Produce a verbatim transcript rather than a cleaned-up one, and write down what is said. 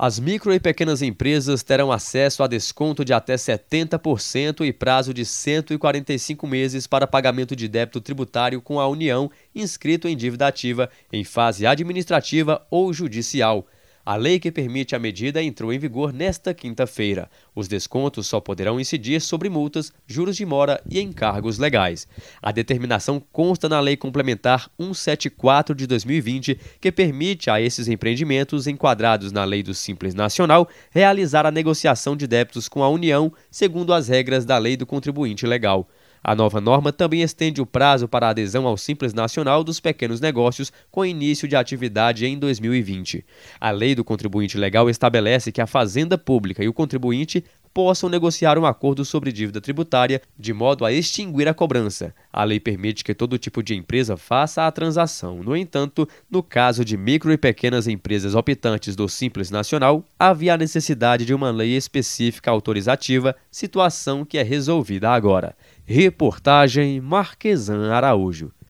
As micro e pequenas empresas terão acesso a desconto de até setenta por cento e prazo de cento e quarenta e cinco meses para pagamento de débito tributário com a União inscrito em dívida ativa em fase administrativa ou judicial. A lei que permite a medida entrou em vigor nesta quinta-feira. Os descontos só poderão incidir sobre multas, juros de mora e encargos legais. A determinação consta na Lei Complementar cento e setenta e quatro de dois mil e vinte, que permite a esses empreendimentos enquadrados na Lei do Simples Nacional realizar a negociação de débitos com a União, segundo as regras da Lei do Contribuinte Legal. A nova norma também estende o prazo para a adesão ao Simples Nacional dos pequenos negócios com início de atividade em dois mil e vinte. A Lei do Contribuinte Legal estabelece que a Fazenda Pública e o contribuinte possam negociar um acordo sobre dívida tributária de modo a extinguir a cobrança. A lei permite que todo tipo de empresa faça a transação. No entanto, no caso de micro e pequenas empresas optantes do Simples Nacional, havia a necessidade de uma lei específica autorizativa, situação que é resolvida agora. Reportagem Marquesan Araújo.